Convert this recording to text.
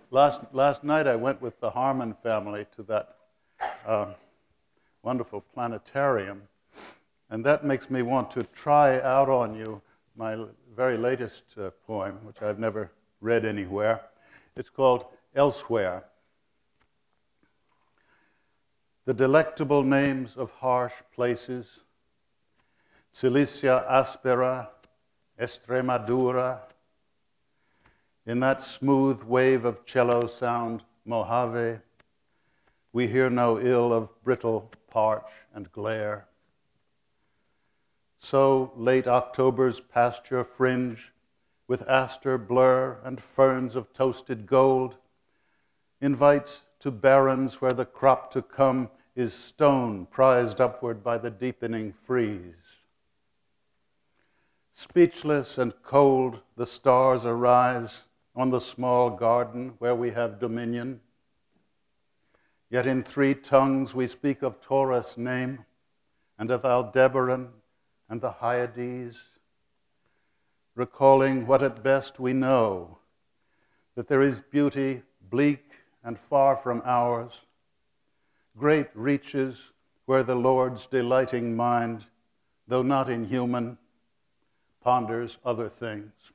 Last night I went with the Harmon family to that wonderful planetarium, and that makes me want to try out on you my very latest poem, which I've never read anywhere. It's called Elsewhere. The delectable names of harsh places, Cilicia Aspera, Extremadura. In that smooth wave of cello sound, Mojave, we hear no ill of brittle parch and glare. So late October's pasture fringe, with aster blur and ferns of toasted gold, invites to barrens where the crop to come is stone prized upward by the deepening freeze. Speechless and cold, the stars arise on the small garden where we have dominion. Yet in three tongues we speak of Taurus' name, and of Aldebaran and the Hyades, recalling what at best we know, that there is beauty bleak and far from ours, great reaches where the Lord's delighting mind, though not inhuman, ponders other things.